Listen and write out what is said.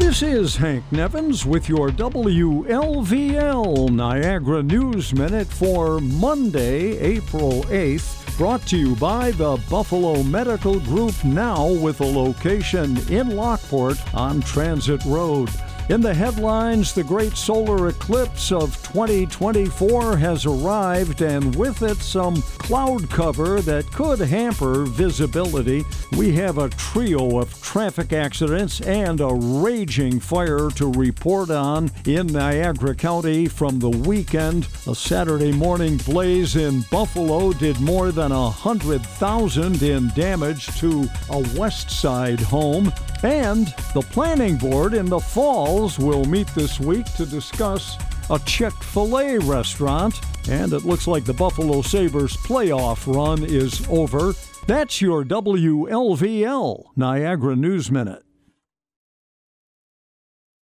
This is Hank Nevins with your WLVL Niagara News Minute for Monday, April 8th, brought to you by the Buffalo Medical Group, now with a location in Lockport on Transit Road. In the headlines, the great solar eclipse of 2024 has arrived, and with it some cloud cover that could hamper visibility. We have a trio of traffic accidents and a raging fire to report on in Niagara County from the weekend. A Saturday morning blaze in Buffalo did more than $100,000 in damage to a West Side home. And the planning board in the Falls will meet this week to discuss a Chick-fil-A restaurant. And it looks like the Buffalo Sabres playoff run is over. That's your WLVL Niagara News Minute.